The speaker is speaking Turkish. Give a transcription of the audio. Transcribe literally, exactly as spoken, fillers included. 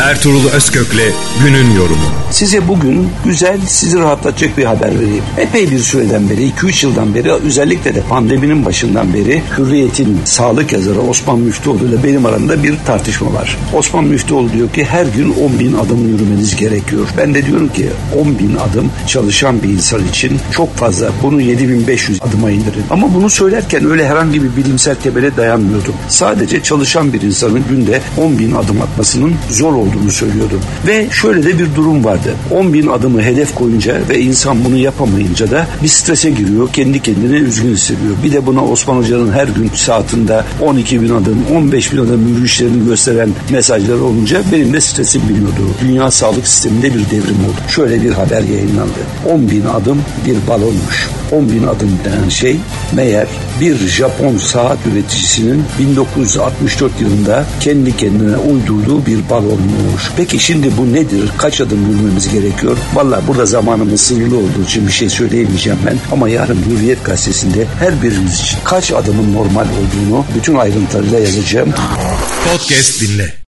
Ertuğrul Özkök'le günün yorumu. Size bugün güzel, sizi rahatlatacak bir haber vereyim. Epey bir süreden beri, iki üç yıldan beri, özellikle de pandeminin başından beri Hürriyet'in sağlık yazarı Osman Müftüoğlu ile benim aramda bir tartışma var. Osman Müftüoğlu diyor ki her gün on bin adım yürümeniz gerekiyor. Ben de diyorum ki on bin adım çalışan bir insan için çok fazla. Bunu yedi bin beş yüz adıma indirin. Ama bunu söylerken öyle herhangi bir bilimsel temele dayanmıyordum. Sadece çalışan bir insanın günde on bin adım atmasının zor olduğunu söylüyordum. Ve şöyle de bir durum vardı. on bin adımı hedef koyunca ve insan bunu yapamayınca da bir strese giriyor. Kendi kendine üzgün hissediyor. Bir de buna Osman Hoca'nın her gün saatinde on iki bin adım, on beş bin adım yürüyüşlerini gösteren mesajlar olunca benim de stresim biniyordu. Dünya sağlık sisteminde bir devrim oldu. Şöyle bir haber yayınlandı. on bin adım bir balonmuş. on bin adım denen şey meğer bir Japon saat üreticisinin bin dokuz yüz altmış dört yılında kendi kendine uydurduğu bir balonmuş. Peki şimdi bu nedir? Kaç adım yürümemiz gerekiyor? Vallahi burada zamanımız sınırlı olduğu için bir şey söyleyemeyeceğim ben. Ama yarın Hürriyet gazetesinde her birimiz için kaç adımın normal olduğunu bütün ayrıntılarıyla yazacağım. Podcast dinle.